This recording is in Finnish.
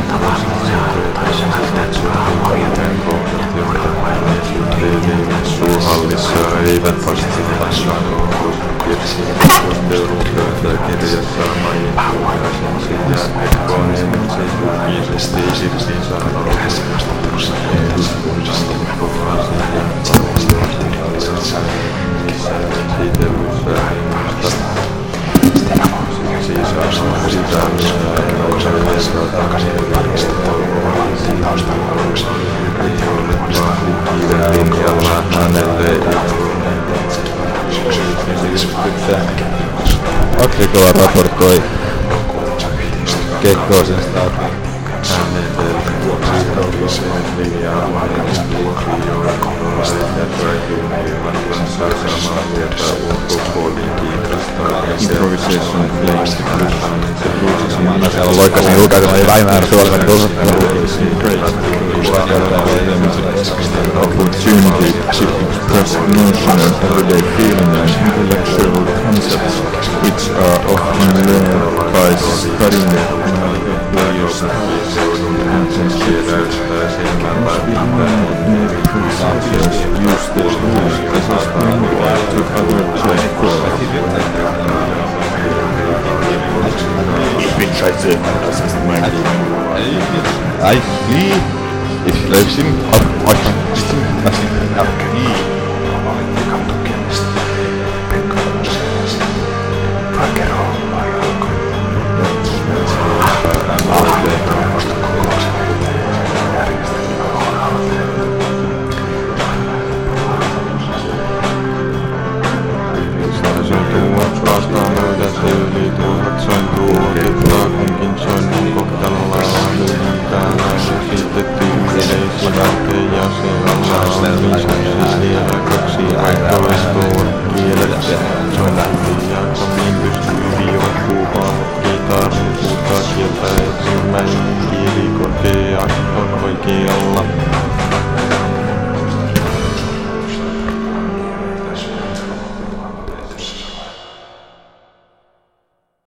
Suurhallissa eivät vastata kirjassa mainittuisen sitä koneensa julkisesti esittiin Agrikola raportoi Kekkosen staatin improvisation plays Mä siellä loikkasin julkaisemaan jo väimäärä suolimen opportunity to express emotional everyday feeling and intellectual concepts which are often learned by studying players and use the tools as a springboard to other chess Ich bin scheiße, das ist mein Eigentlich ist Leipzig auf euch ein bisschen was kieli korkea, oikealla